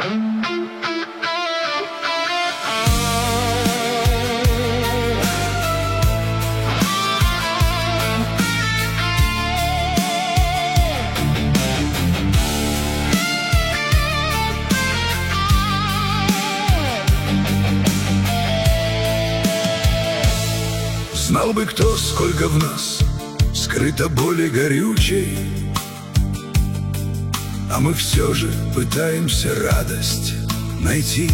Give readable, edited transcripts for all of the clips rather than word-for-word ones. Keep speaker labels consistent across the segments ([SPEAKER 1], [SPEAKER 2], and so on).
[SPEAKER 1] Знал бы кто, сколько в нас скрыто боли горючей, а мы все же пытаемся радость найти.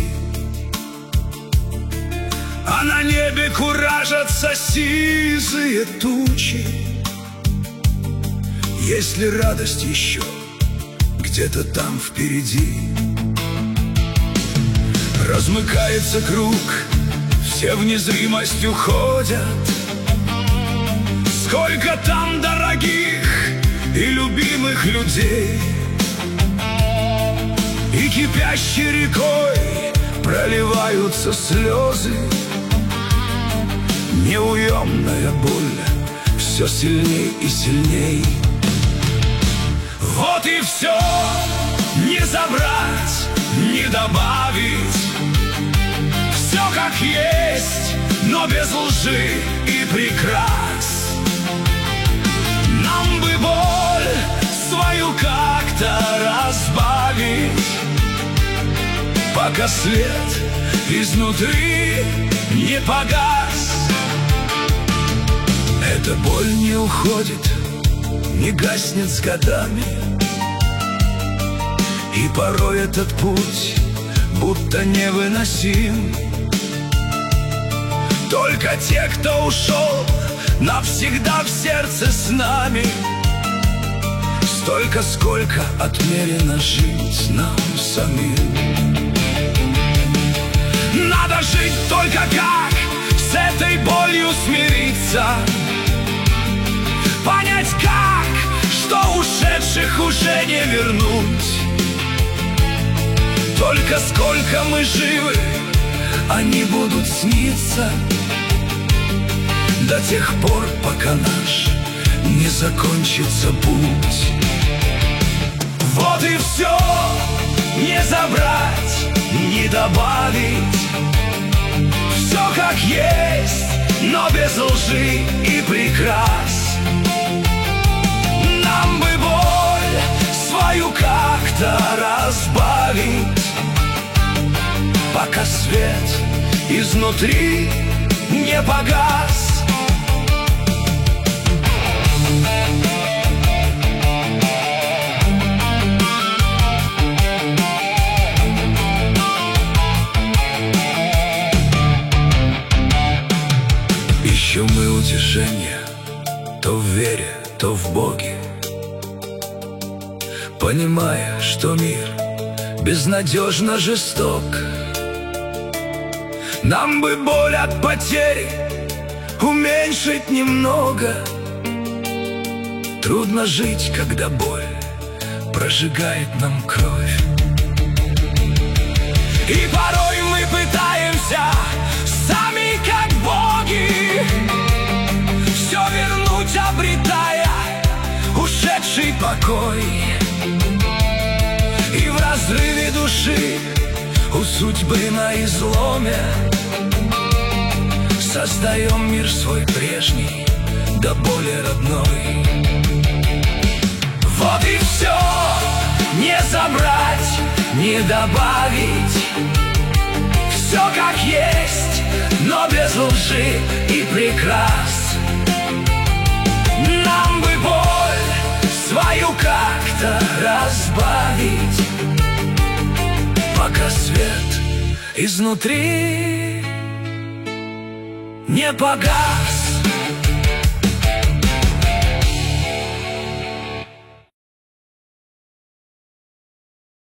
[SPEAKER 1] А на небе куражатся сизые тучи. Есть ли радость еще где-то там впереди? Размыкается круг, все в незримость уходят. Сколько там дорогих и любимых людей, и кипящей рекой проливаются слезы. Неуемная боль все сильней и сильней. Вот и все, не забрать, не добавить. Все как есть, но без лжи и прикрас. Нам бы боль свою как-то разбавить, пока свет изнутри не погас. Эта боль не уходит, не гаснет с годами, и порой этот путь будто невыносим. Только те, кто ушел навсегда в сердце с нами, столько, сколько отмерено жить нам самим. Надо жить только как с этой болью смириться, понять как, что ушедших уже не вернуть. Только сколько мы живы, они будут сниться до тех пор, пока наш не закончится путь. Вот и все, не забрать, не добавить. Все как есть, но без лжи и прикрас. Нам бы боль свою как-то разбавить, пока свет изнутри не погас. Ищем мы утешения то в вере, то в Боге, понимая, что мир безнадежно жесток. Нам бы боль от потери уменьшить немного. Трудно жить, когда боль прожигает нам кровь. И порой мы пытаемся сами как боги все вернуть, обретая ушедший покой. И в разрыве души у судьбы на изломе создаем мир свой прежний, да более родной. Вот и все, не забрать, не добавить. Все как есть, но без лжи и прикрас. Нам бы боль свою как-то разбавить, пока свет изнутри не погас.